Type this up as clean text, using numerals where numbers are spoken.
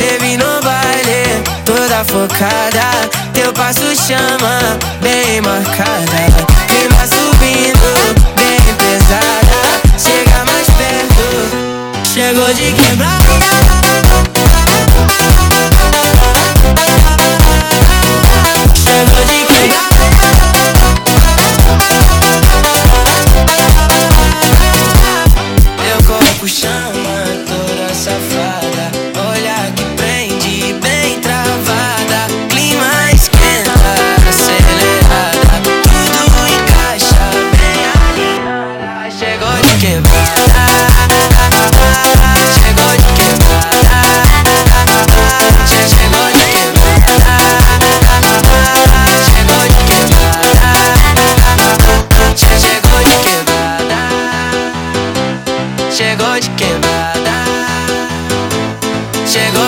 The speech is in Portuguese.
Teve no baile, toda focada. Teu passo chama, bem marcada. Clima subindo, bem pesada. Chega mais perto, chegou de quebrada. Chegou de quebrada. Meu corpo chama, toda safada. Olhar que prende, bem travada. Clima esquenta, acelerada. Tudo encaixa, bem alinhada. Chegou de quebrada. Chegou de quebrada. Chegou de quebrada. Chegou de quebrada. Chegou de quebrada. Chegou de quebrada. Chegou